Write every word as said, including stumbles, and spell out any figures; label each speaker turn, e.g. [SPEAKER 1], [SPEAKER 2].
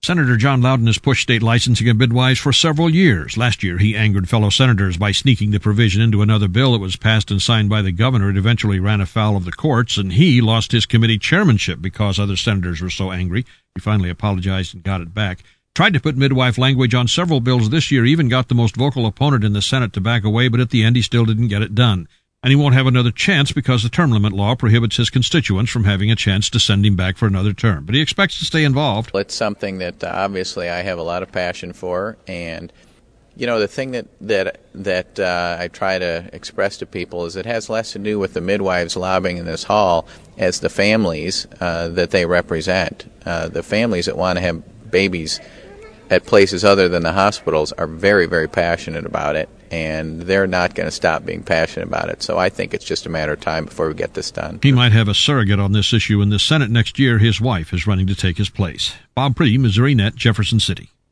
[SPEAKER 1] Senator John Loudon has pushed state licensing of midwives for several years. Last year, he angered fellow senators by sneaking the provision into another bill that was passed and signed by the governor. It eventually ran afoul of the courts, and he lost his committee chairmanship because other senators were so angry. He finally apologized and got it back. Tried to put midwife language on several bills this year, even got the most vocal opponent in the Senate to back away, but at the end he still didn't get it done. And he won't have another chance because the term limit law prohibits his constituents from having a chance to send him back for another term. But he expects to stay involved.
[SPEAKER 2] It's something that uh, obviously I have a lot of passion for, and you know the thing that that that uh, I try to express to people is it has less to do with the midwives lobbying in this hall as the families uh, that they represent. Uh, the families that want to have babies at places other than the hospitals are very, very passionate about it, and they're not going to stop being passionate about it. So I think it's just a matter of time before we get this done.
[SPEAKER 1] He might have a surrogate on this issue in the Senate next year. His wife is running to take his place. Bob Preedy, Missouri Net, Jefferson City.